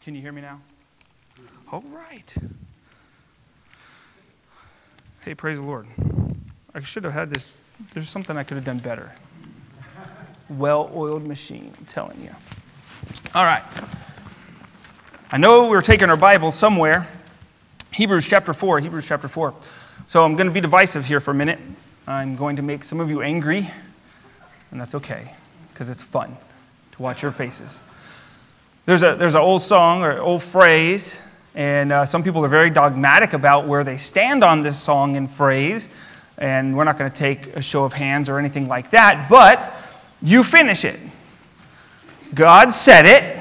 Can you hear me now? All right. Hey, praise the Lord. I should have had this. There's something I could have done better. Well-oiled machine, I'm telling you. All right. I know we're taking our Bibles somewhere. Hebrews chapter 4. So I'm going to be divisive here for a minute. I'm going to make some of you angry, and that's okay, because it's fun to watch your faces. There's an old song or old phrase, and some people are very dogmatic about where they stand on this song and phrase, and we're not going to take a show of hands or anything like that, but you finish it. God said it.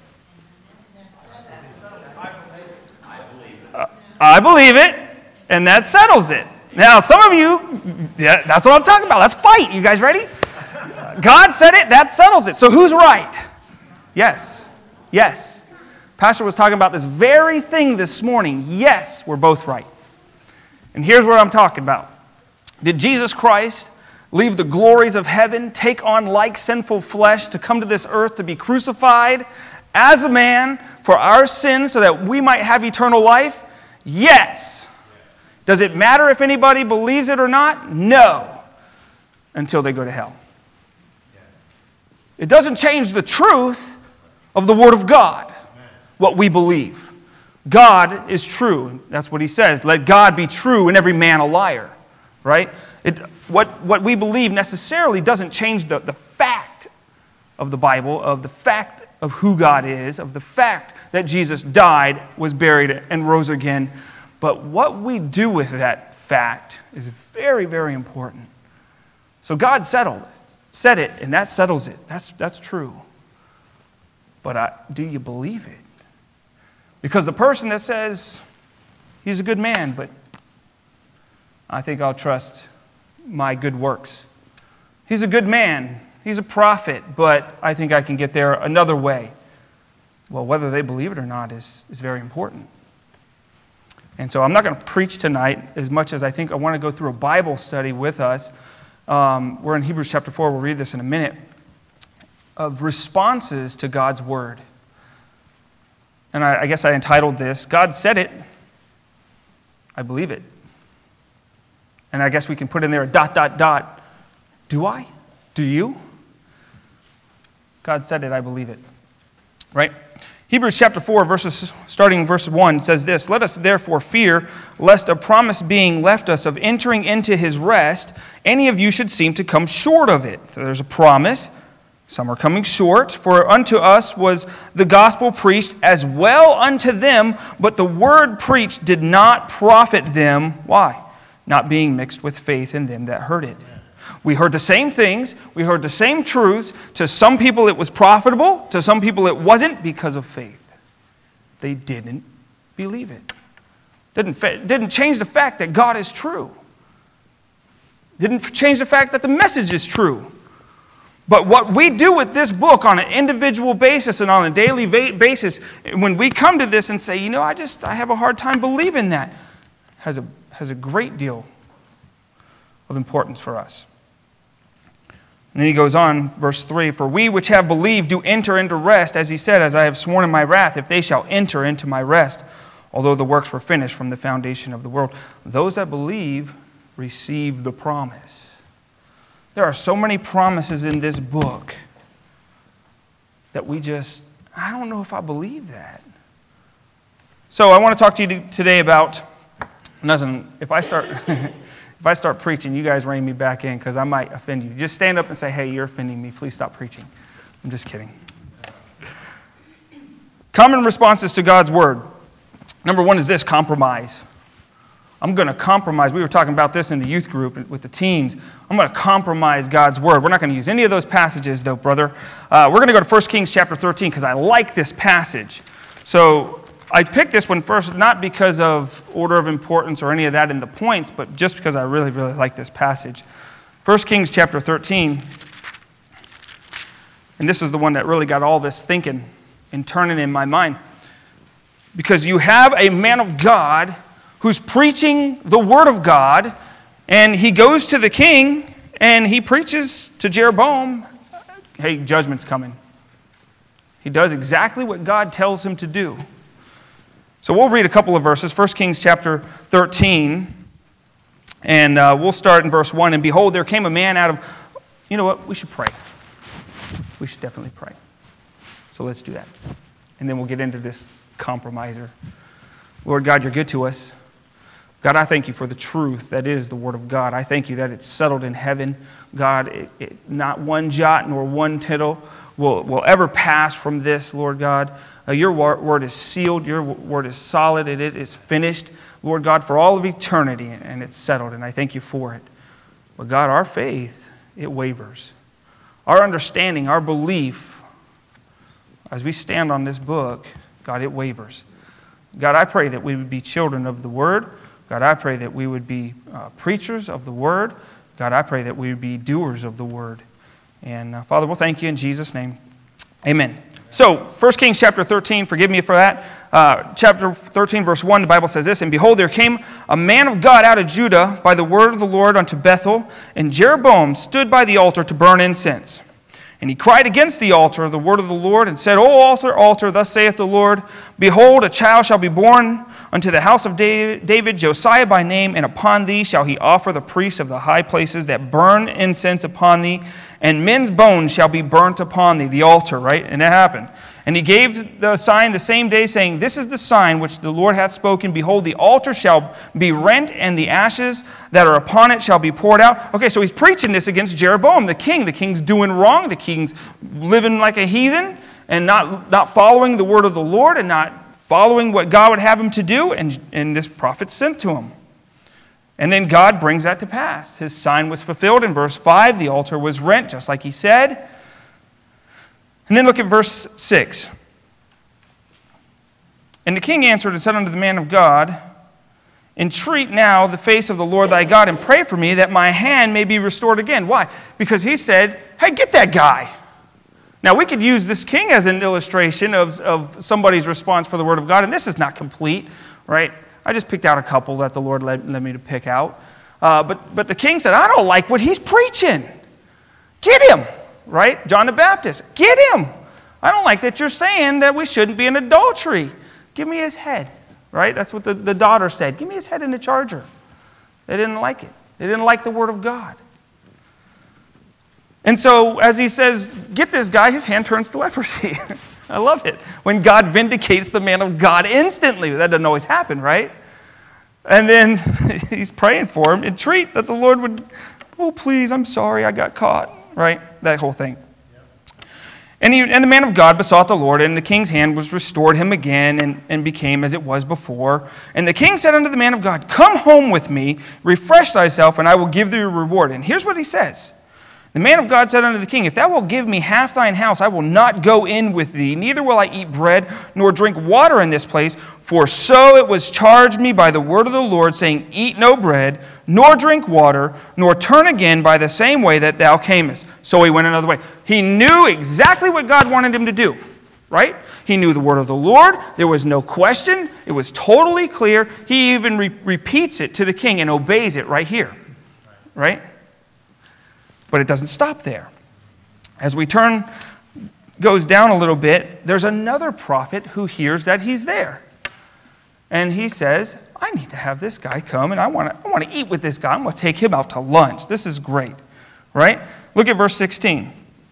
I believe it, and that settles it. Now, some of you, that's what I'm talking about. Let's fight. You guys ready? God said it, that settles it. So who's right? Yes. Pastor was talking about this very thing this morning. Yes, we're both right. And here's what I'm talking about. Did Jesus Christ leave the glories of heaven, take on like sinful flesh to come to this earth to be crucified as a man for our sins so that we might have eternal life? Yes. Does it matter if anybody believes it or not? No. Until they go to hell. It doesn't change the truth of the Word of God, what we believe. God is true. That's what he says. Let God be true and every man a liar. Right? What we believe necessarily doesn't change the fact of the Bible, of the fact of who God is, of the fact that Jesus died, was buried, and rose again. But what we do with that fact is very, very important. So God said it, and that settles it. That's true. But do you believe it? Because the person that says he's a good man, but I think I'll trust my good works. He's a good man. He's a prophet, but I think I can get there another way. Well, whether they believe it or not is very important. And so I'm not going to preach tonight as much as I think I want to go through a Bible study with us. We're in Hebrews chapter 4. We'll read this in a minute. Of responses to God's word. And I guess I entitled this, God said it, I believe it. And I guess we can put in there a ... Do I? Do you? God said it, I believe it. Right? Hebrews chapter 4, starting in verse 1, says this, Let us therefore fear, lest a promise being left us of entering into his rest, any of you should seem to come short of it. So there's a promise. Some are coming short, for unto us was the gospel preached as well unto them, but the word preached did not profit them. Why? Not being mixed with faith in them that heard it. We heard the same things, we heard the same truths. To some people it was profitable, to some people it wasn't because of faith. They didn't believe it. Didn't change the fact that God is true. Didn't change the fact that the message is true. But what we do with this book on an individual basis and on a daily basis, when we come to this and say, I have a hard time believing that, has a great deal of importance for us. And then he goes on, verse 3, For we which have believed do enter into rest, as he said, as I have sworn in my wrath, if they shall enter into my rest, although the works were finished from the foundation of the world. Those that believe receive the promise. There are so many promises in this book that I don't know if I believe that. So I want to talk to you today about, if I start preaching, you guys rein me back in because I might offend you. Just stand up and say, hey, you're offending me. Please stop preaching. I'm just kidding. Common responses to God's word. Number one is this, compromise. I'm going to compromise. We were talking about this in the youth group with the teens. I'm going to compromise God's word. We're not going to use any of those passages, though, brother. We're going to go to 1 Kings chapter 13 because I like this passage. So I picked this one first, not because of order of importance or any of that in the points, but just because I really, really like this passage. 1 Kings chapter 13. And this is the one that really got all this thinking and turning in my mind. Because you have a man of God who's preaching the word of God, and he goes to the king, and he preaches to Jeroboam, hey, judgment's coming. He does exactly what God tells him to do. So we'll read a couple of verses. 1 Kings chapter 13, and we'll start in verse 1. And behold, there came a man out of... You know what? We should pray. We should definitely pray. So let's do that. And then we'll get into this compromiser. Lord God, you're good to us. God, I thank you for the truth that is the Word of God. I thank you that it's settled in heaven. God, not one jot nor one tittle will ever pass from this, Lord God. Your word is sealed. Your word is solid. It is finished, Lord God, for all of eternity, and it's settled, and I thank you for it. But God, our faith, it wavers. Our understanding, our belief, as we stand on this book, God, it wavers. God, I pray that we would be children of the Word. God, I pray that we would be preachers of the Word. God, I pray that we would be doers of the Word. And Father, we'll thank you in Jesus' name. Amen. So, 1 Kings chapter 13, forgive me for that. Chapter 13, verse 1, the Bible says this, And behold, there came a man of God out of Judah by the word of the Lord unto Bethel, and Jeroboam stood by the altar to burn incense. And he cried against the altar the word of the Lord, and said, O altar, altar, thus saith the Lord, Behold, a child shall be born unto the house of David, Josiah by name, and upon thee shall he offer the priests of the high places that burn incense upon thee, and men's bones shall be burnt upon thee, the altar, right? And it happened. And he gave the sign the same day, saying, This is the sign which the Lord hath spoken. Behold, the altar shall be rent, and the ashes that are upon it shall be poured out. Okay, so he's preaching this against Jeroboam, the king. The king's doing wrong. The king's living like a heathen and not following the word of the Lord and not following what God would have him to do. And this prophet sent to him. And then God brings that to pass. His sign was fulfilled in verse 5. The altar was rent, just like he said. And then look at verse 6. And the king answered and said unto the man of God, Entreat now the face of the Lord thy God, and pray for me that my hand may be restored again. Why? Because he said, hey, get that guy. Now, we could use this king as an illustration of somebody's response for the word of God, and this is not complete, right? I just picked out a couple that the Lord led me to pick out. But the king said, I don't like what he's preaching. Get him, right? John the Baptist, get him. I don't like that you're saying that we shouldn't be in adultery. Give me his head, right? That's what the daughter said. Give me his head in the charger. They didn't like it. They didn't like the word of God. And so as he says, get this guy, his hand turns to leprosy. I love it. When God vindicates the man of God instantly. That doesn't always happen, right? And then he's praying for him. Entreat that the Lord would, oh, please, I'm sorry, I got caught. Right? That whole thing. And the man of God besought the Lord, and the king's hand was restored him again and became as it was before. And the king said unto the man of God, Come home with me, refresh thyself, and I will give thee a reward. And here's what he says. The man of God said unto the king, If thou wilt give me half thine house, I will not go in with thee, neither will I eat bread, nor drink water in this place. For so it was charged me by the word of the Lord, saying, Eat no bread, nor drink water, nor turn again by the same way that thou camest. So he went another way. He knew exactly what God wanted him to do, right? He knew the word of the Lord. There was no question. It was totally clear. He even repeats it to the king and obeys it right here, right? But it doesn't stop there. As we goes down a little bit, there's another prophet who hears that he's there. And he says, I need to have this guy come, and I want to eat with this guy. I'm going to take him out to lunch. This is great, right? Look at verse 16.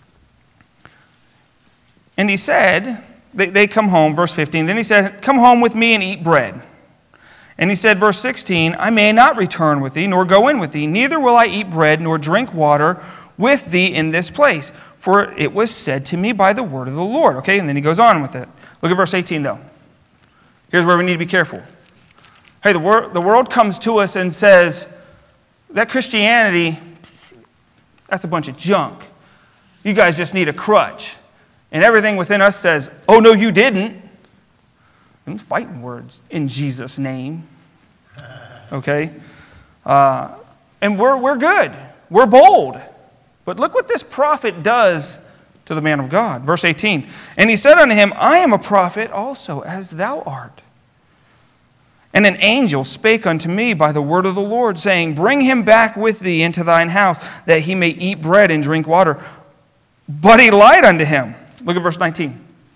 And he said, they come home, verse 15. Then he said, Come home with me and eat bread. And he said, verse 16, I may not return with thee, nor go in with thee, neither will I eat bread, nor drink water with thee in this place. For it was said to me by the word of the Lord. Okay, and then he goes on with it. Look at verse 18, though. Here's where we need to be careful. Hey, the world comes to us and says, that Christianity, that's a bunch of junk. You guys just need a crutch. And everything within us says, oh, no, you didn't. And fighting words in Jesus' name. Okay? And we're good. We're bold. But look what this prophet does to the man of God. Verse 18. And he said unto him, I am a prophet also, as thou art. And an angel spake unto me by the word of the Lord, saying, Bring him back with thee into thine house, that he may eat bread and drink water. But he lied unto him. Look at verse 19.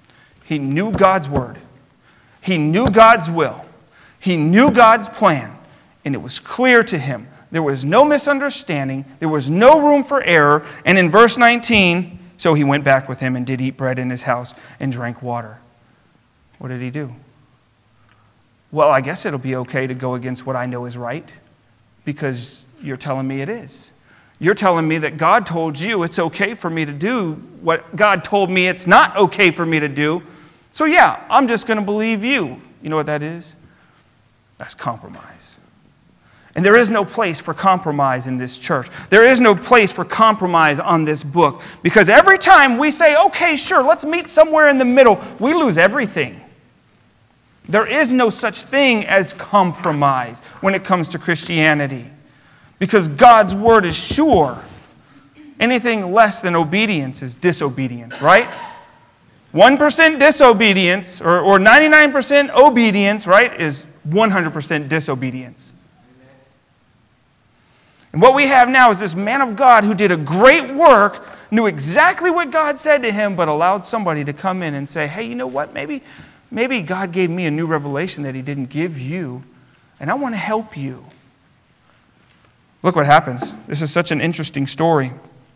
He knew God's word. He knew God's will. He knew God's plan. And it was clear to him. There was no misunderstanding. There was no room for error. And in verse 19, so he went back with him and did eat bread in his house and drank water. What did he do? Well, I guess it'll be okay to go against what I know is right because you're telling me it is. You're telling me that God told you it's okay for me to do what God told me it's not okay for me to do. So yeah, I'm just going to believe you. You know what that is? That's compromise. And there is no place for compromise in this church. There is no place for compromise on this book. Because every time we say, okay, sure, let's meet somewhere in the middle, we lose everything. There is no such thing as compromise when it comes to Christianity. Because God's word is sure. Anything less than obedience is disobedience, right? 1% disobedience or 99% obedience, right, is 100% disobedience. And what we have now is this man of God who did a great work, knew exactly what God said to him, but allowed somebody to come in and say, hey, you know what, maybe God gave me a new revelation that he didn't give you, and I want to help you. Look what happens. This is such an interesting story.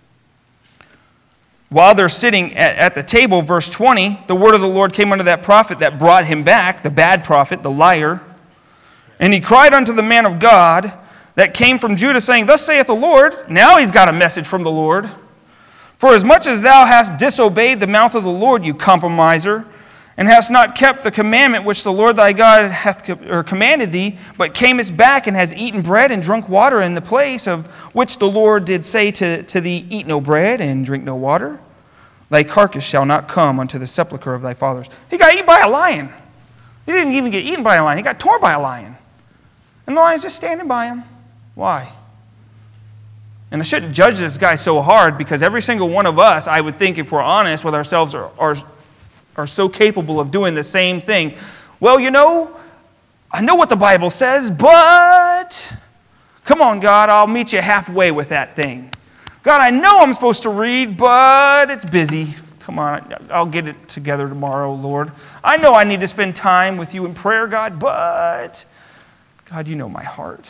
While they're sitting at the table, verse 20, the word of the Lord came unto that prophet that brought him back, the bad prophet, the liar. And he cried unto the man of God that came from Judah, saying, thus saith the Lord. Now he's got a message from the Lord. For as much as thou hast disobeyed the mouth of the Lord, you compromiser, and hast not kept the commandment which the Lord thy God hath commanded thee, but camest back and hast eaten bread and drunk water in the place of which the Lord did say to thee, eat no bread and drink no water, thy carcass shall not come unto the sepulchre of thy fathers. He got eaten by a lion. He didn't even get eaten by a lion. He got torn by a lion. And the lion's just standing by him. Why? And I shouldn't judge this guy so hard because every single one of us, I would think if we're honest with ourselves, are so capable of doing the same thing. Well, you know, I know what the Bible says, but come on, God, I'll meet you halfway with that thing. God, I know I'm supposed to read, but it's busy. Come on, I'll get it together tomorrow, Lord. I know I need to spend time with you in prayer, God, but God, you know my heart.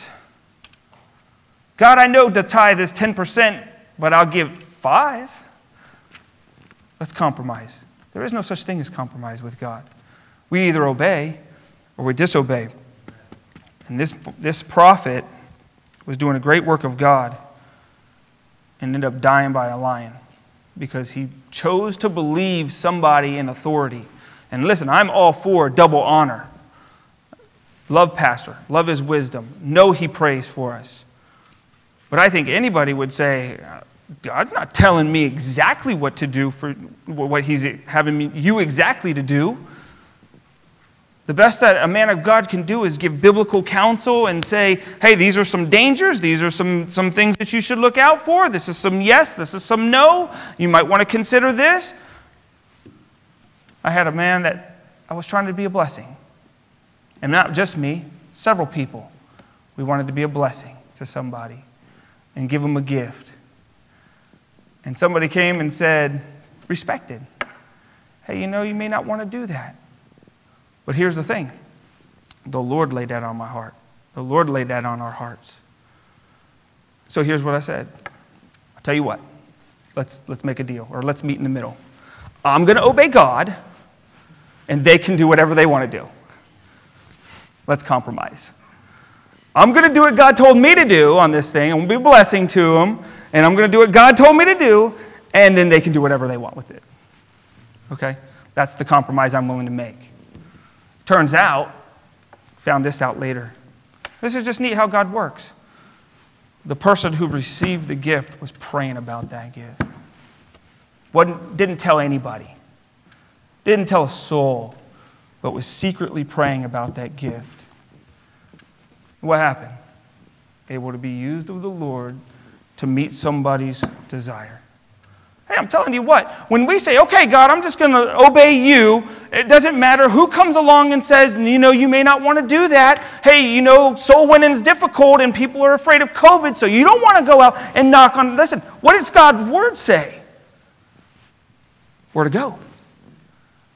God, I know the tithe is 10%, but I'll give 5%. Let's compromise. There is no such thing as compromise with God. We either obey or we disobey. And this prophet was doing a great work of God and ended up dying by a lion because he chose to believe somebody in authority. And listen, I'm all for double honor. Love pastor, love his wisdom, know he prays for us. But I think anybody would say, God's not telling me exactly what to do for what he's having you exactly to do. The best that a man of God can do is give biblical counsel and say, hey, these are some dangers. These are some things that you should look out for. This is some yes. This is some no. You might want to consider this. I had a man that I was trying to be a blessing. And not just me, several people. We wanted to be a blessing to somebody and give them a gift. And somebody came and said, respected, hey, you know, you may not want to do that. But here's the thing. The Lord laid that on my heart. The Lord laid that on our hearts. So here's what I said. I'll tell you what. Let's make a deal, or let's meet in the middle. I'm going to obey God, and they can do whatever they want to do. Let's compromise. I'm going to do what God told me to do on this thing. I'm going to be a blessing to them. And I'm going to do what God told me to do, and then they can do whatever they want with it. Okay? That's the compromise I'm willing to make. Turns out, found this out later. This is just neat how God works. The person who received the gift was praying about that gift. Didn't tell anybody. Didn't tell a soul, but was secretly praying about that gift. What happened? Able to be used of the Lord to meet somebody's desire. Hey, I'm telling you what, when we say, okay, God, I'm just going to obey you, it doesn't matter who comes along and says, you know, you may not want to do that. Hey, you know, soul winning's difficult and people are afraid of COVID, so you don't want to go out and knock on. Listen, what does God's word say? Where to go?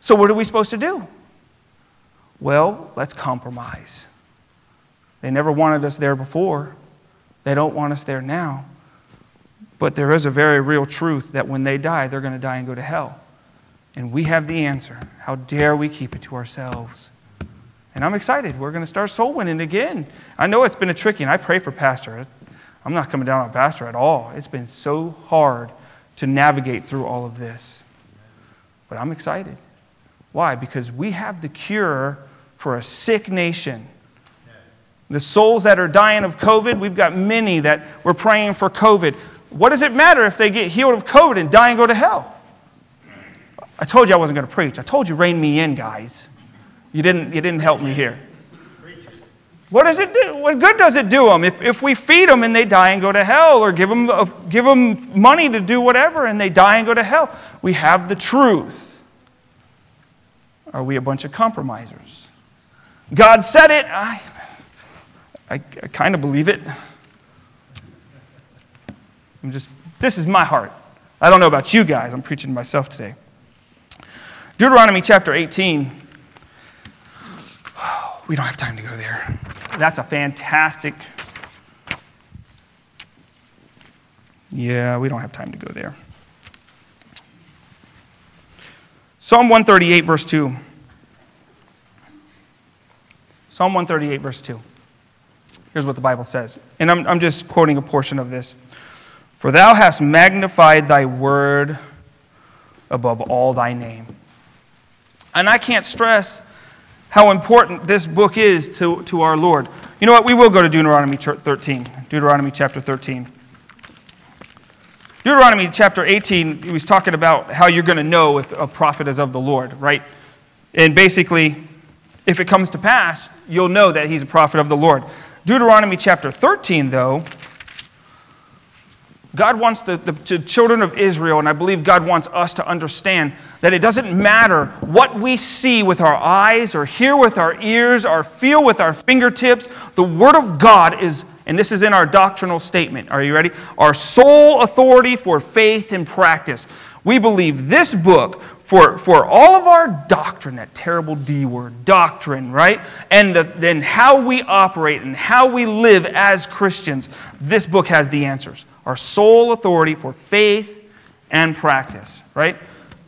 So what are we supposed to do? Well, let's compromise. They never wanted us there before. They don't want us there now. But there is a very real truth that when they die, they're going to die and go to hell. And we have the answer. How dare we keep it to ourselves? And I'm excited. We're going to start soul winning again. I know it's been a tricky, and I pray for Pastor. I'm not coming down on Pastor at all. It's been so hard to navigate through all of this. But I'm excited. Why? Because we have the cure for a sick nation. The souls that are dying of COVID, we've got many that we're praying for COVID. What does it matter if they get healed of COVID and die and go to hell? I told you I wasn't going to preach. I told you rein me in, guys. You didn't help me here. What does it do? What good does it do them if we feed them and they die and go to hell, or give them money to do whatever and they die and go to hell? We have the truth. Are we a bunch of compromisers? God said it. I kind of believe it. This is my heart. I don't know about you guys. I'm preaching to myself today. Deuteronomy chapter 18. We don't have time to go there. That's a fantastic... Yeah, we don't have time to go there. Psalm 138, verse 2. Psalm 138, verse 2. Here's what the Bible says. And I'm just quoting a portion of this. For thou hast magnified thy word above all thy name. And I can't stress how important this book is to our Lord. You know what? We will go to Deuteronomy 13. Deuteronomy chapter 13. Deuteronomy chapter 18, he was talking about how you're going to know if a prophet is of the Lord, right? And basically, if it comes to pass, you'll know that he's a prophet of the Lord. Deuteronomy chapter 13, though, God wants the children of Israel, and I believe God wants us to understand that it doesn't matter what we see with our eyes or hear with our ears or feel with our fingertips. The Word of God is, and this is in our doctrinal statement. Are you ready? Our sole authority for faith and practice. We believe this book for all of our doctrine, that terrible D word, doctrine, right? And then how we operate and how we live as Christians, this book has the answers. Our sole authority for faith and practice, right?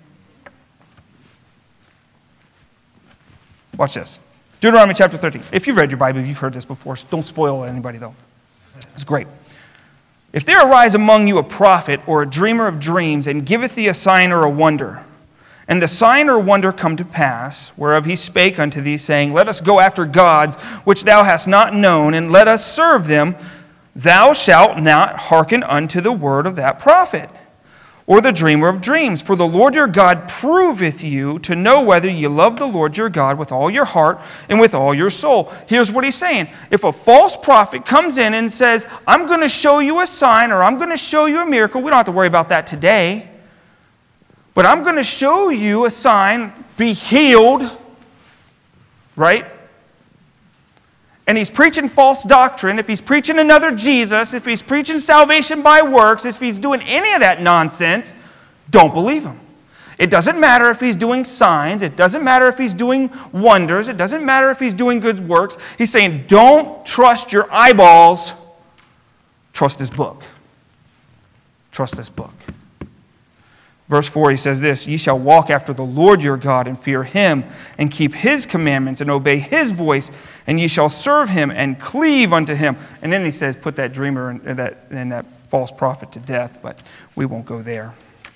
Watch this. Deuteronomy chapter 13. If you've read your Bible, you've heard this before. So don't spoil anybody, though. It's great. If there arise among you a prophet or a dreamer of dreams, and giveth thee a sign or a wonder, and the sign or wonder come to pass, whereof he spake unto thee, saying, Let us go after gods which thou hast not known, and let us serve them, thou shalt not hearken unto the word of that prophet, or the dreamer of dreams. For the Lord your God proveth you to know whether you love the Lord your God with all your heart and with all your soul. Here's what he's saying. If a false prophet comes in and says, I'm going to show you a sign, or I'm going to show you a miracle, we don't have to worry about that today. But I'm going to show you a sign, be healed, right? And he's preaching false doctrine, if he's preaching another Jesus, if he's preaching salvation by works, if he's doing any of that nonsense, don't believe him. It doesn't matter if he's doing signs. It doesn't matter if he's doing wonders. It doesn't matter if he's doing good works. He's saying, don't trust your eyeballs. Trust this book. Trust this book. Verse 4, he says this, Ye shall walk after the Lord your God and fear him and keep his commandments and obey his voice, and ye shall serve him and cleave unto him. And then he says, put that dreamer and that false prophet to death, but we won't go there.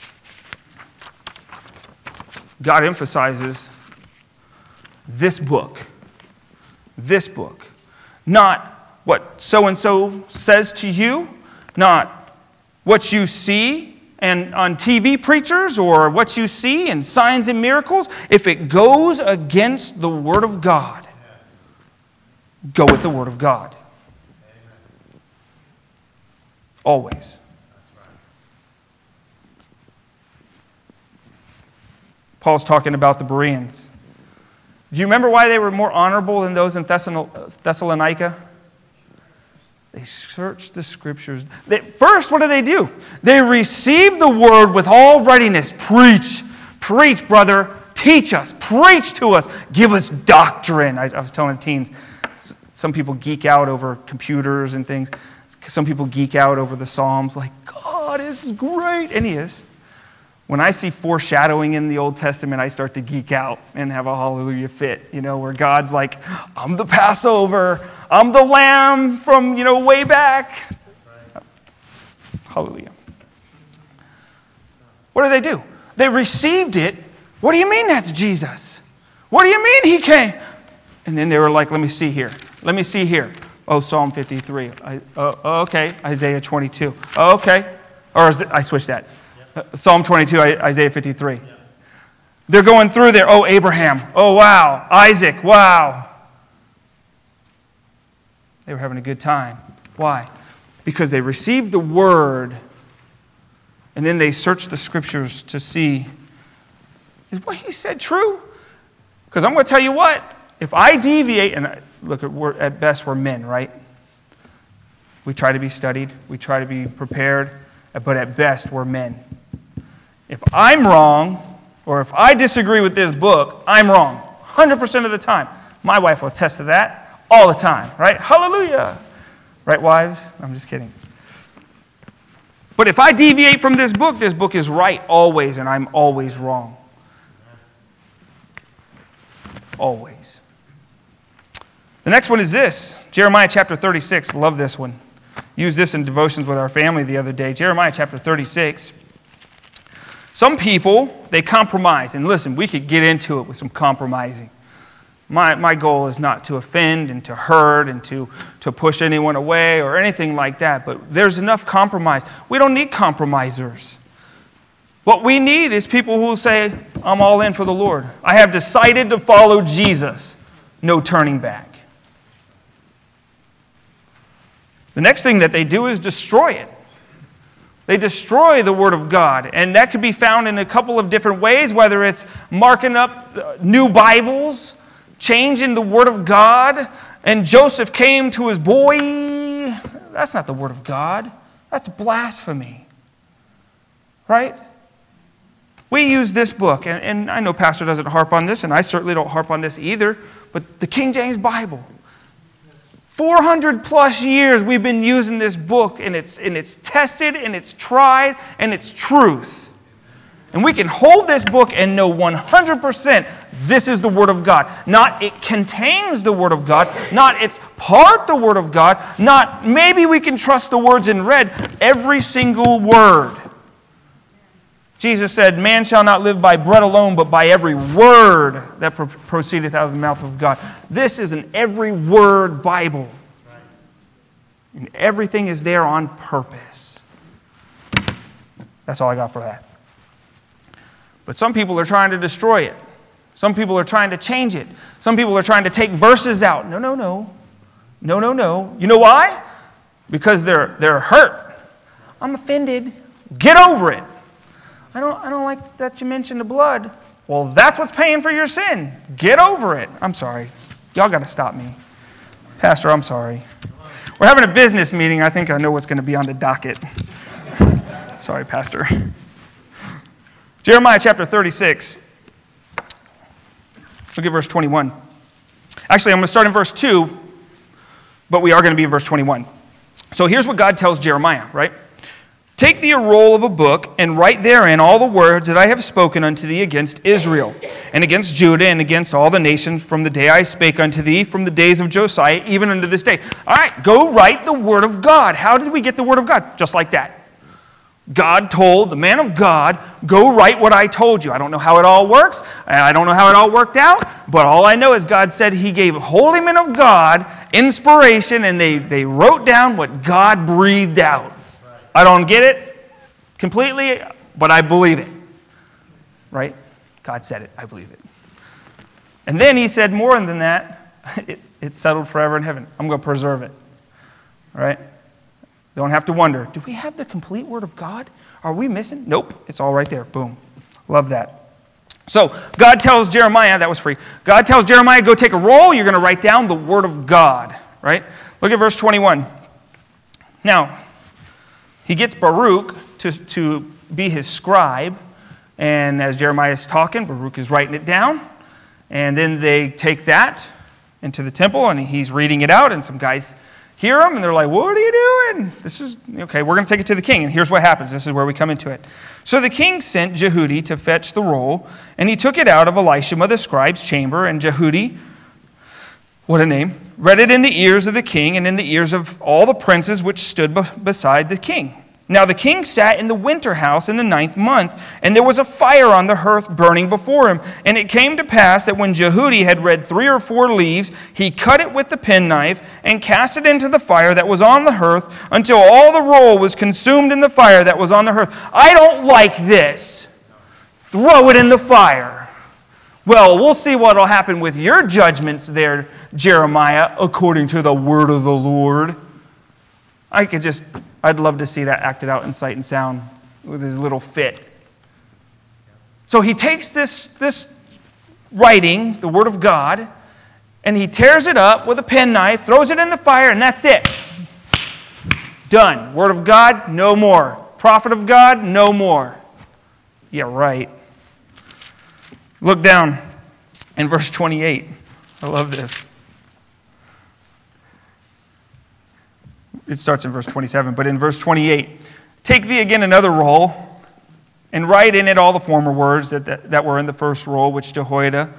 God emphasizes this book, not what so-and-so says to you, not what you see and on TV preachers or what you see in signs and miracles. If it goes against the Word of God, go with the Word of God. Always. Paul's talking about the Bereans. Do you remember why they were more honorable than those in Thessalonica? They searched the Scriptures. First, what do? They received the Word with all readiness. Preach, brother. Teach us, preach to us, give us doctrine. I was telling the teens, some people geek out over computers and things. Some people geek out over the Psalms, like, God is great, and He is. When I see foreshadowing in the Old Testament, I start to geek out and have a hallelujah fit, where God's like, I'm the Passover, I'm the lamb from, way back. Right. Hallelujah. What do? They received it. What do you mean that's Jesus? What do you mean He came? And then they were like, let me see here. Oh, Psalm 53. Okay. Isaiah 22. Okay. Or I switched that. Yep. Psalm 22, Isaiah 53. Yep. They're going through there. Oh, Abraham. Oh, wow. Isaac. Wow. They were having a good time. Why? Because they received the word, and then they searched the scriptures to see, is what he said true? Because I'm going to tell you what, if I deviate, and look, at best we're men, right? We try to be studied, we try to be prepared, but at best we're men. If I'm wrong, or if I disagree with this book, I'm wrong 100% of the time. My wife will attest to that all the time, right? Hallelujah! Right, wives? I'm just kidding. But if I deviate from this book is right always, and I'm always wrong. Always. The next one is this. Jeremiah chapter 36. Love this one. Used this in devotions with our family the other day. Jeremiah chapter 36. Some people, they compromise. And listen, we could get into it with some compromising. My goal is not to offend and to hurt and to push anyone away or anything like that. But there's enough compromise. We don't need compromisers. What we need is people who will say, I'm all in for the Lord. I have decided to follow Jesus. No turning back. The next thing that they do is destroy it. They destroy the Word of God. And that could be found in a couple of different ways, whether it's marking up new Bibles, changing the Word of God, and Joseph came to his boy. That's not the Word of God. That's blasphemy. Right? We use this book, and I know Pastor doesn't harp on this, and I certainly don't harp on this either, but the King James Bible. 400 plus years we've been using this book, and it's tested, and it's tried, and it's truth. And we can hold this book and know 100% this is the Word of God. Not it contains the Word of God, not it's part the Word of God, not maybe we can trust the words in red, every single word. Jesus said, man shall not live by bread alone, but by every word that proceedeth out of the mouth of God. This is an every word Bible. And everything is there on purpose. That's all I got for that. But some people are trying to destroy it. Some people are trying to change it. Some people are trying to take verses out. No. You know why? Because they're hurt. I'm offended. Get over it. I don't like that you mentioned the blood. Well, that's what's paying for your sin. Get over it. I'm sorry. Y'all got to stop me. Pastor, I'm sorry. We're having a business meeting. I think I know what's going to be on the docket. Sorry, Pastor. Jeremiah chapter 36. Look at verse 21. Actually, I'm going to start in verse 2, but we are going to be in verse 21. So here's what God tells Jeremiah, right? Take thee a roll of a book, and write therein all the words that I have spoken unto thee against Israel, and against Judah, and against all the nations from the day I spake unto thee, from the days of Josiah, even unto this day. All right, go write the word of God. How did we get the word of God? Just like that. God told the man of God, go write what I told you. I don't know how it all works. I don't know how it all worked out. But all I know is God said He gave holy men of God inspiration, and they wrote down what God breathed out. I don't get it completely, but I believe it. Right? God said it. I believe it. And then He said more than that. It's settled forever in heaven. I'm going to preserve it. Right? Don't have to wonder, do we have the complete Word of God? Are we missing? Nope. It's all right there. Boom. Love that. So God tells Jeremiah, that was free. God tells Jeremiah, go take a roll. You're going to write down the Word of God. Right? Look at verse 21. Now, He gets Baruch to be his scribe, And as Jeremiah is talking, Baruch is writing it down. And then they take that into the temple, and he's reading it out, and some guys hear him, and they're like, what are you doing? This is, okay, we're going to take it to the king. And here's what happens. This is where we come into it. So the king sent Jehudi to fetch the roll, and he took it out of Elishama the scribe's chamber, and Jehudi, what a name, read it in the ears of the king and in the ears of all the princes which stood beside the king. Now the king sat in the winter house in the 9th month, and there was a fire on the hearth burning before him. And it came to pass that when Jehudi had read 3 or 4 leaves, he cut it with the penknife and cast it into the fire that was on the hearth until all the roll was consumed in the fire that was on the hearth. I don't like this. Throw it in the fire. Well, we'll see what will happen with your judgments there, Jeremiah, according to the word of the Lord. I'd love to see that acted out in sight and sound with his little fit. So he takes this writing, the Word of God, and he tears it up with a penknife, throws it in the fire, and that's it. Done. Word of God, no more. Prophet of God, no more. Yeah, right. Look down in verse 28. I love this. It starts in verse 27, but in verse 28, take thee again another roll, and write in it all the former words that were in the first roll, which Jehoiakim,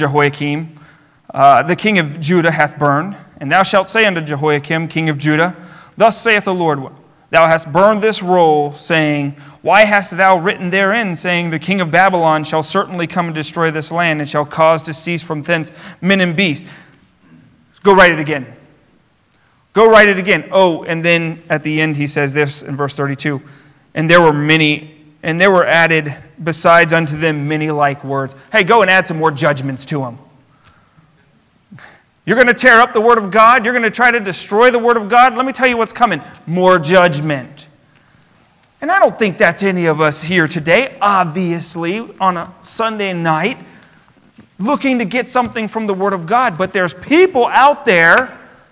the king of Judah, hath burned. And thou shalt say unto Jehoiakim, king of Judah, thus saith the Lord, thou hast burned this roll, saying, why hast thou written therein, saying, the king of Babylon shall certainly come and destroy this land, and shall cause to cease from thence men and beasts. Go write it again. Go write it again. Oh, and then at the end he says this in verse 32. And there were added besides unto them many like words. Hey, go and add some more judgments to them. You're going to tear up the word of God. You're going to try to destroy the word of God. Let me tell you what's coming. More judgment. And I don't think that's any of us here today, obviously, on a Sunday night, looking to get something from the word of God. But there's people out there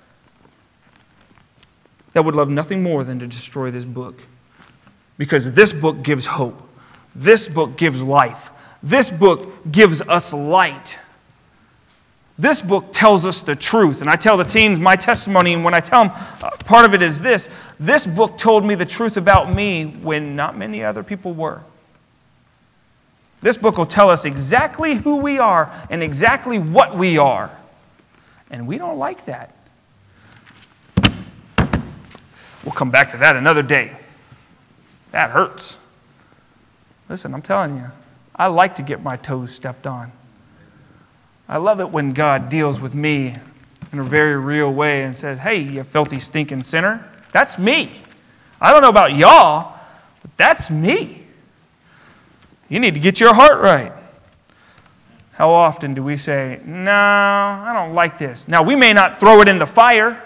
that would love nothing more than to destroy this book. Because this book gives hope. This book gives life. This book gives us light. This book tells us the truth. And I tell the teens my testimony, and when I tell them, part of it is this. This book told me the truth about me when not many other people were. This book will tell us exactly who we are and exactly what we are. And we don't like that. We'll come back to that another day. That hurts. Listen, I'm telling you, I like to get my toes stepped on. I love it when God deals with me in a very real way and says, hey, you filthy, stinking sinner. That's me. I don't know about y'all, but that's me. You need to get your heart right. How often do we say, no, I don't like this. Now, we may not throw it in the fire,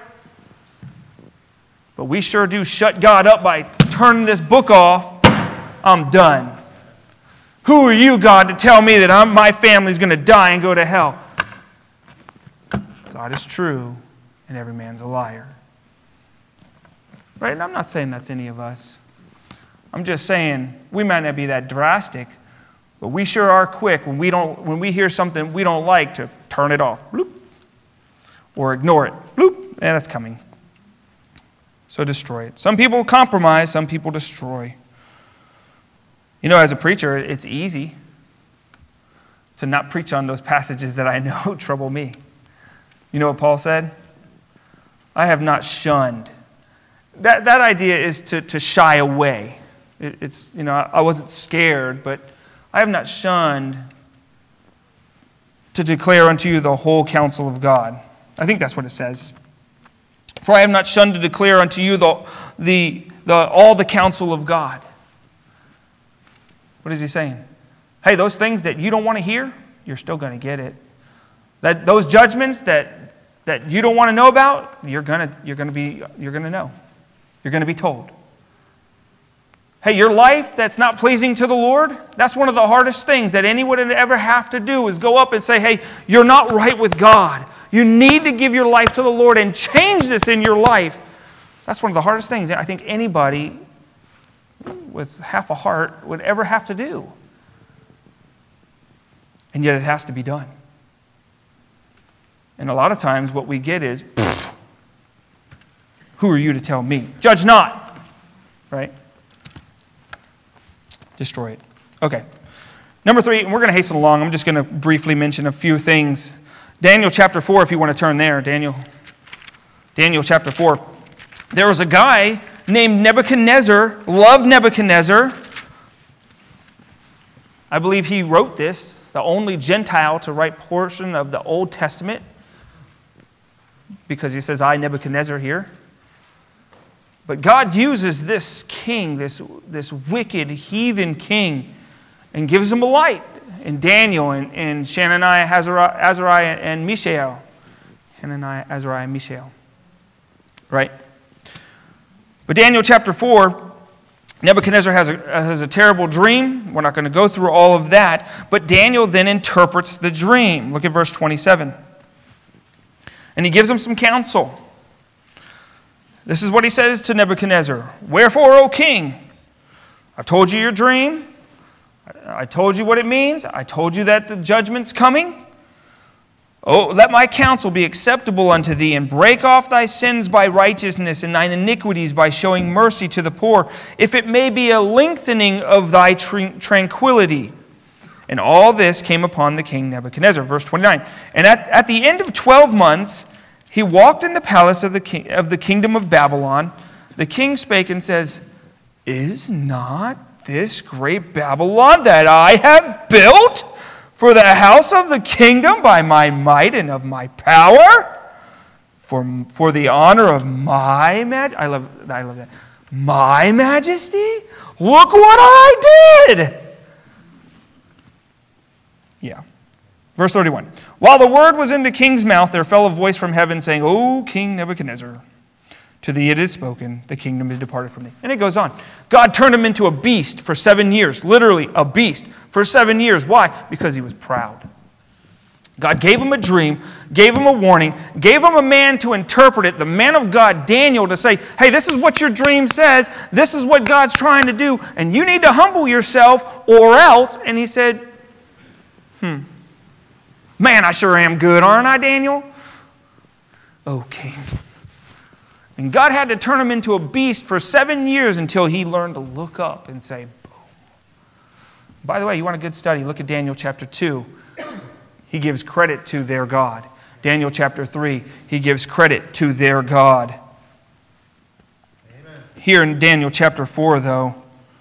but we sure do shut God up by turning this book off. I'm done. Who are you, God, to tell me that my family's going to die and go to hell? God is true, and every man's a liar. Right? And I'm not saying that's any of us. I'm just saying we might not be that drastic, but we sure are quick when we hear something we don't like to turn it off. Bloop. Or ignore it. Bloop. And that's coming. So destroy it. Some people compromise, some people destroy. You know, as a preacher, it's easy to not preach on those passages that I know trouble me. You know what Paul said? I have not shunned. That idea is to shy away. It's, you know, I wasn't scared, but I have not shunned to declare unto you the whole counsel of God. I think that's what it says. For I have not shunned to declare unto you all the counsel of God. What is he saying? Hey, those things that you don't want to hear, you're still going to get it. That those judgments that you don't want to know about, you're going to know. You're going to be told. Hey, your life that's not pleasing to the Lord, that's one of the hardest things that anyone would ever have to do is go up and say, hey, you're not right with God. You need to give your life to the Lord and change this in your life. That's one of the hardest things that I think anybody with half a heart would ever have to do. And yet it has to be done. And a lot of times what we get is, who are you to tell me? Judge not. Right? Destroy it. Okay. Number 3, and we're going to hasten along. I'm just going to briefly mention a few things. Daniel chapter 4, if you want to turn there. Daniel chapter 4. There was a guy named Nebuchadnezzar, loved Nebuchadnezzar. I believe he wrote this, the only Gentile to write portion of the Old Testament, because he says, I, Nebuchadnezzar, here. But God uses this king, this wicked heathen king, and gives him a light in Daniel and Hananiah, Azariah, and Mishael. Hananiah, Azariah, and Mishael. Right? But Daniel chapter 4, Nebuchadnezzar has a terrible dream. We're not going to go through all of that. But Daniel then interprets the dream. Look at verse 27. And he gives him some counsel. This is what he says to Nebuchadnezzar. Wherefore, O king, I've told you your dream. I told you what it means. I told you that the judgment's coming. Oh, let my counsel be acceptable unto thee, and break off thy sins by righteousness, and thine iniquities by showing mercy to the poor, if it may be a lengthening of thy tranquility. And all this came upon the king Nebuchadnezzar. Verse 29. And at the end of 12 months, he walked in the palace of the kingdom of Babylon. The king spake and says, Is not this great Babylon that I have built for the house of the kingdom by my might and of my power? For the honor of my majesty. I love that. My majesty? Look what I did! Yeah. Verse 31. While the word was in the king's mouth, there fell a voice from heaven saying, O King Nebuchadnezzar, to thee it is spoken, the kingdom is departed from thee. And it goes on. God turned him into a beast for 7 years. Literally, a beast for 7 years. Why? Because he was proud. God gave him a dream, gave him a warning, gave him a man to interpret it, the man of God, Daniel, to say, hey, this is what your dream says, this is what God's trying to do, and you need to humble yourself or else. And he said, Man, I sure am good, aren't I, Daniel? Okay. And God had to turn him into a beast for 7 years until he learned to look up and say, boom. By the way, you want a good study? Look at Daniel chapter 2. He gives credit to their God. Daniel chapter 3, he gives credit to their God. Amen. Here in Daniel chapter 4, though,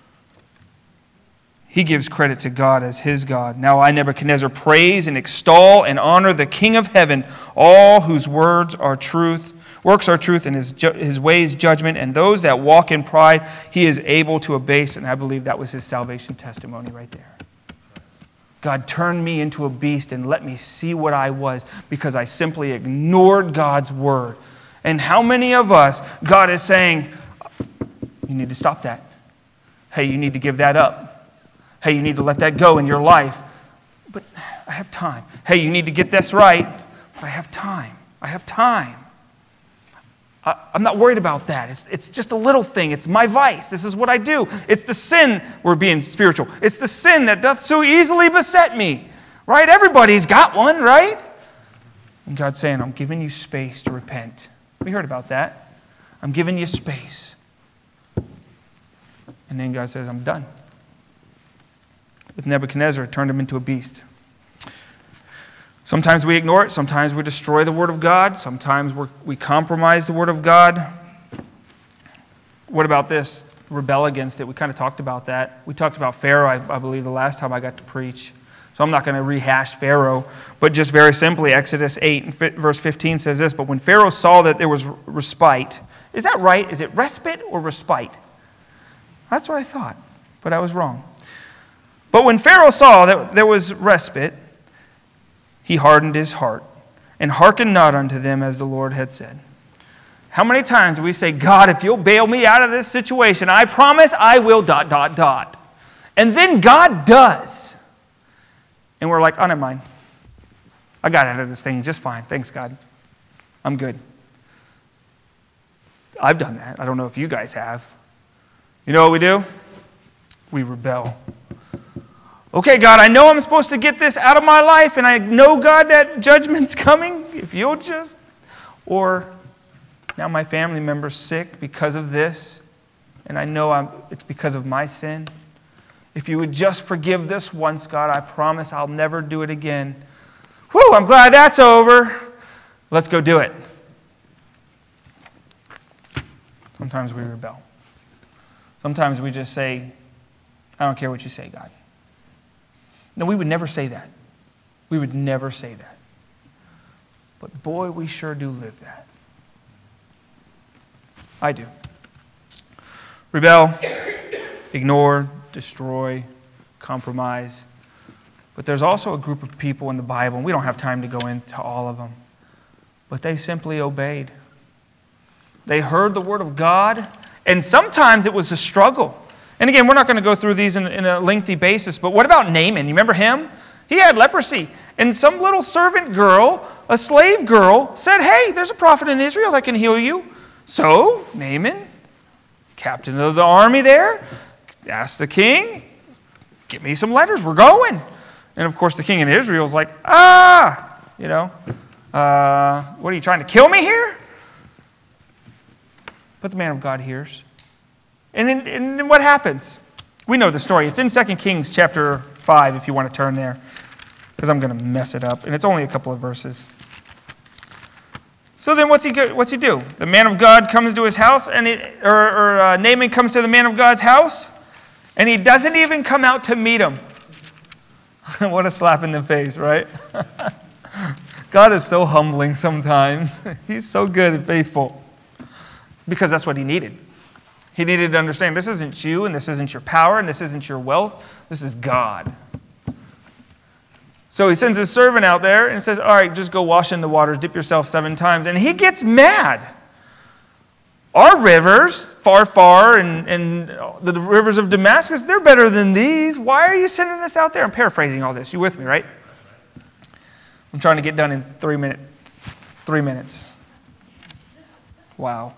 he gives credit to God as his God. Now I, Nebuchadnezzar, praise and extol and honor the King of heaven, all whose works are truth, and his ways judgment, and those that walk in pride he is able to abase. And I believe that was his salvation testimony right there. God turned me into a beast and let me see what I was because I simply ignored God's word. And how many of us, God is saying, you need to stop that. Hey, you need to give that up. Hey, you need to let that go in your life. But I have time. Hey, you need to get this right. But I have time. I have time. I'm not worried about that. It's just a little thing. It's my vice. This is what I do. It's the sin, we're being spiritual. It's the sin that doth so easily beset me. Right? Everybody's got one, right? And God's saying, I'm giving you space to repent. We heard about that. I'm giving you space. And then God says, I'm done. With Nebuchadnezzar, it turned him into a beast. Sometimes we ignore it. Sometimes we destroy the Word of God. Sometimes we compromise the Word of God. What about this? Rebel against it. We kind of talked about that. We talked about Pharaoh, I believe, the last time I got to preach. So I'm not going to rehash Pharaoh. But just very simply, Exodus 8 and verse 15 says this, But when Pharaoh saw that there was respite. Is that right? Is it respite or respite? That's what I thought. But I was wrong. But when Pharaoh saw that there was respite, he hardened his heart and hearkened not unto them as the Lord had said. How many times do we say, God, if you'll bail me out of this situation, I promise I will ... And then God does. And we're like, oh, never mind. I got out of this thing just fine. Thanks, God. I'm good. I've done that. I don't know if you guys have. You know what we do? We rebel. Okay, God, I know I'm supposed to get this out of my life, and I know, God, that judgment's coming, if you'll just... Or, now my family member's sick because of this, and I know it's because of my sin. If you would just forgive this once, God, I promise I'll never do it again. Whew, I'm glad that's over. Let's go do it. Sometimes we rebel. Sometimes we just say, I don't care what you say, God. No, we would never say that. We would never say that. But boy, we sure do live that. I do. Rebel, ignore, destroy, compromise. But there's also a group of people in the Bible, and we don't have time to go into all of them, but they simply obeyed. They heard the word of God, and sometimes it was a struggle. And again, we're not going to go through these in a lengthy basis, but what about Naaman? You remember him? He had leprosy, and some little servant girl, a slave girl, said, hey, there's a prophet in Israel that can heal you. So Naaman, captain of the army there, asked the king, get me some letters, we're going. And of course the king in Israel is like, what are you trying to kill me here? But the man of God hears. And then what happens? We know the story. It's in 2 Kings chapter 5 if you want to turn there, because I'm going to mess it up. And it's only a couple of verses. So then what's he do? The man of God comes to his house, and Naaman comes to the man of God's house, and he doesn't even come out to meet him. What a slap in the face, right? God is so humbling sometimes. He's so good and faithful. Because that's what he needed. He needed to understand this isn't you, and this isn't your power, and this isn't your wealth. This is God. So he sends his servant out there and says, all right, just go wash in the waters, dip yourself 7 times. And he gets mad. Our rivers, far, and the rivers of Damascus, they're better than these. Why are you sending us out there? I'm paraphrasing all this. You with me, right? I'm trying to get done in 3 minutes. Wow.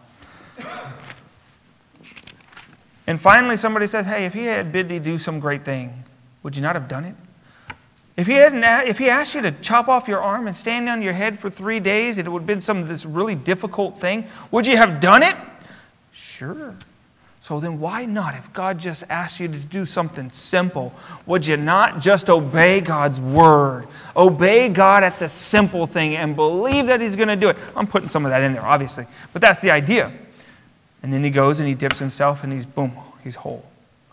And finally somebody says, hey, if he had bid thee do some great thing, would you not have done it? If he asked you to chop off your arm and stand on your head for 3 days, and it would have been this really difficult thing, would you have done it? Sure. So then why not? If God just asked you to do something simple, would you not just obey God's word? Obey God at the simple thing and believe that he's going to do it. I'm putting some of that in there, obviously. But that's the idea. And then he goes and he dips himself and he's whole.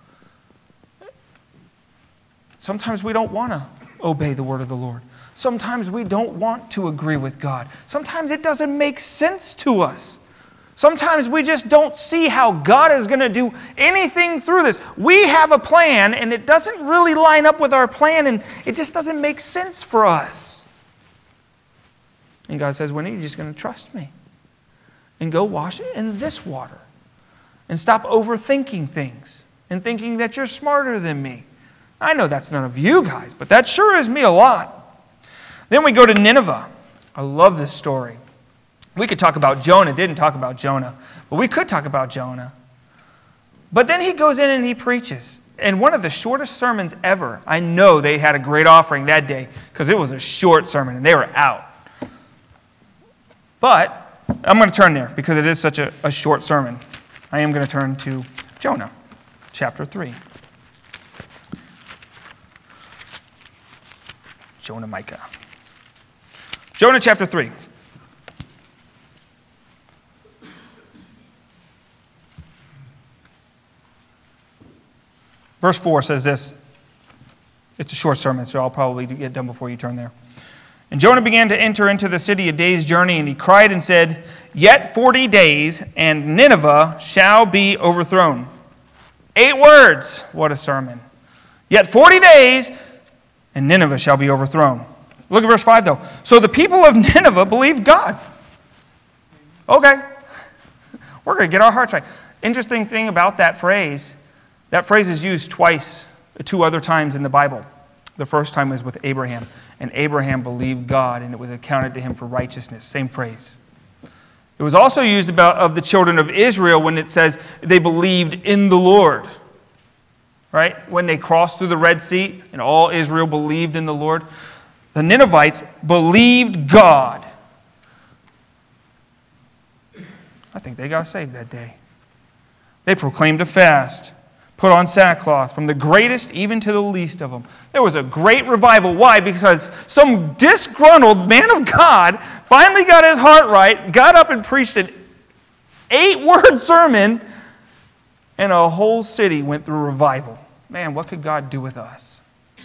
Sometimes we don't want to obey the word of the Lord. Sometimes we don't want to agree with God. Sometimes it doesn't make sense to us. Sometimes we just don't see how God is going to do anything through this. We have a plan, and it doesn't really line up with our plan, and it just doesn't make sense for us. And God says, when are you just going to trust me? And go wash it in this water. And stop overthinking things and thinking that you're smarter than me. I know that's none of you guys, but that sure is me a lot. Then we go to Nineveh. I love this story. We could talk about Jonah. Didn't talk about Jonah, but we could talk about Jonah. But then he goes in and he preaches. And one of the shortest sermons ever. I know they had a great offering that day because it was a short sermon and they were out. But I'm going to turn there because it is such a short sermon. I am going to turn to Jonah, chapter 3. Micah. Jonah chapter 3. Verse 4 says this. It's a short sermon, so I'll probably get done before you turn there. And Jonah began to enter into the city a day's journey, and he cried and said, yet 40 days, and Nineveh shall be overthrown. 8 words. What a sermon. Yet 40 days, and Nineveh shall be overthrown. Look at verse 5, though. So the people of Nineveh believed God. Okay. We're going to get our hearts right. Interesting thing about that phrase is used twice, 2 other times in the Bible. The first time was with Abraham. And Abraham believed God, and it was accounted to him for righteousness. Same phrase. It was also used of the children of Israel when it says they believed in the Lord. right? When they crossed through the Red Sea and all Israel believed in the Lord. The Ninevites believed God. I think they got saved that day. They proclaimed a fast, put on sackcloth, from the greatest even to the least of them. There was a great revival. Why? Because some disgruntled man of God finally got his heart right, got up and preached an 8-word sermon, and a whole city went through revival. Man, what could God do with us?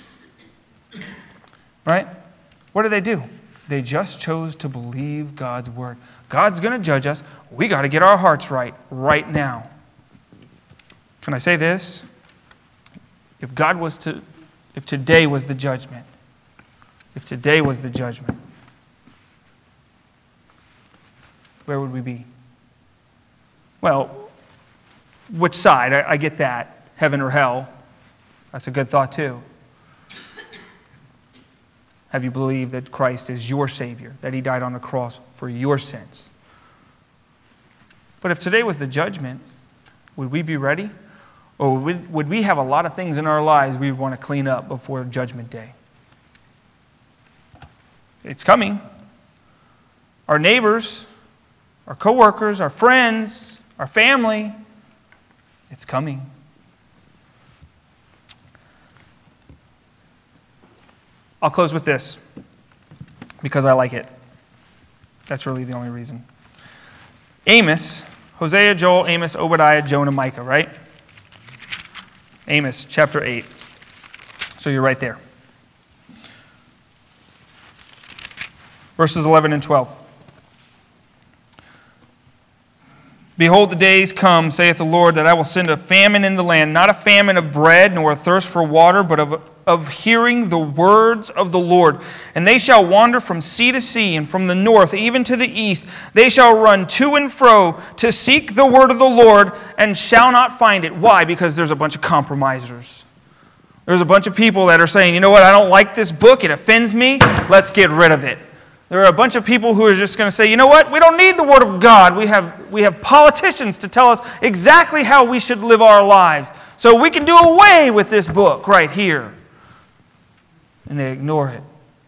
Right? What did they do? They just chose to believe God's word. God's going to judge us. We got to get our hearts right now. Can I say this? If today was the judgment, where would we be? Well, which side? I get that. Heaven or hell. That's a good thought too. Have you believed that Christ is your Savior, that He died on the cross for your sins? But if today was the judgment, would we be ready? Or would we have a lot of things in our lives we want to clean up before Judgment Day? It's coming. Our neighbors, our coworkers, our friends, our family, it's coming. I'll close with this because I like it. That's really the only reason. Amos, Hosea, Joel, Amos, Obadiah, Jonah, Micah, right? Amos chapter 8. So you're right there. Verses 11 and 12. Behold, the days come, saith the Lord, that I will send a famine in the land, not a famine of bread, nor a thirst for water, but of hearing the words of the Lord. And they shall wander from sea to sea, and from the north even to the east. They shall run to and fro to seek the word of the Lord, and shall not find it. Why? Because there's a bunch of compromisers. There's a bunch of people that are saying, you know what, I don't like this book, it offends me, let's get rid of it. There are a bunch of people who are just going to say, you know what, we don't need the Word of God. We have politicians to tell us exactly how we should live our lives. So we can do away with this book right here. And they ignore it.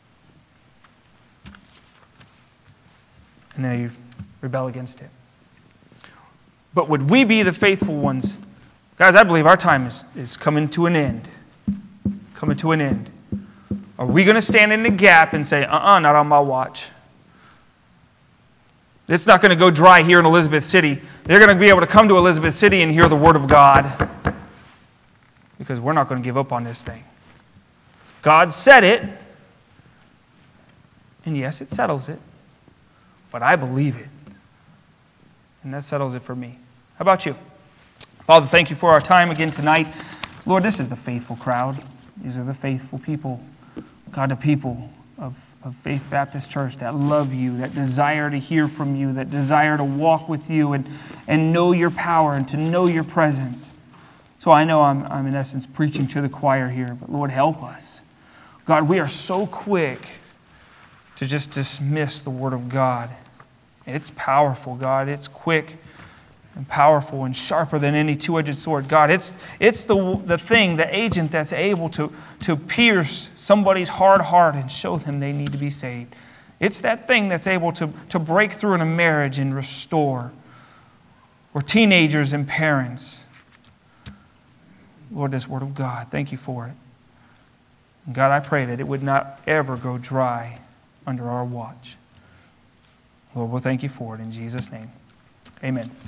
And they rebel against it. But would we be the faithful ones? Guys, I believe our time is coming to an end. Coming to an end. Are we going to stand in the gap and say, not on my watch? It's not going to go dry here in Elizabeth City. They're going to be able to come to Elizabeth City and hear the Word of God. Because we're not going to give up on this thing. God said it. And yes, it settles it. But I believe it. And that settles it for me. How about you? Father, thank you for our time again tonight. Lord, this is the faithful crowd. These are the faithful people. God, the people of Faith Baptist Church that love you, that desire to hear from you, that desire to walk with you and know your power and to know your presence. So I know I'm in essence preaching to the choir here, but Lord, help us. God, we are so quick to just dismiss the Word of God. It's powerful, God. It's quick and powerful and sharper than any two-edged sword. God, it's the thing, the agent that's able to pierce somebody's hard heart and show them they need to be saved. It's that thing that's able to break through in a marriage and restore. Or teenagers and parents. Lord, this Word of God, thank you for it. And God, I pray that it would not ever go dry under our watch. Lord, we'll thank you for it in Jesus' name. Amen.